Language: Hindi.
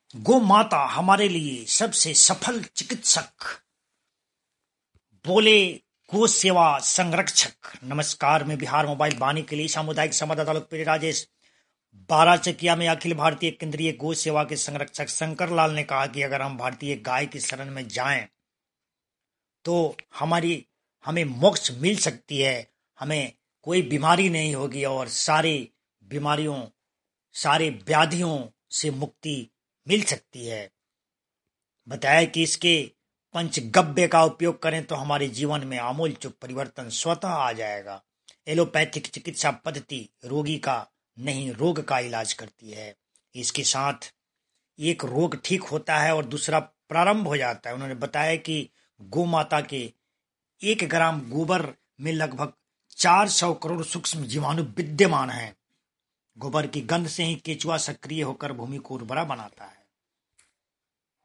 गो माता हमारे लिए सबसे सफल चिकित्सक, बोले गो सेवा संरक्षक। नमस्कार, मैं बिहार मोबाइल वाणी के लिए सामुदायिक संवाददाता लोकप्रिय राजेश बाराचकिया में अखिल भारतीय केंद्रीय गो सेवा के संरक्षक शंकर लाल ने कहा कि अगर हम भारतीय गाय की शरण में जाएं तो हमें मोक्ष मिल सकती है, हमें कोई बीमारी नहीं होगी और सारे व्याधियों से मुक्ति मिल सकती है। बताया कि इसके पंचगव्य का उपयोग करें तो हमारे जीवन में आमूल चूल परिवर्तन स्वतः आ जाएगा। एलोपैथिक चिकित्सा पद्धति रोगी का नहीं, रोग का इलाज करती है। इसके साथ एक रोग ठीक होता है और दूसरा प्रारंभ हो जाता है। उन्होंने बताया कि गौ माता के 1 ग्राम गोबर में लगभग 400 करोड़ सूक्ष्म जीवाणु विद्यमान हैं। गोबर की गंध से ही केचुआ सक्रिय होकर भूमि को उर्वरा बनाता है।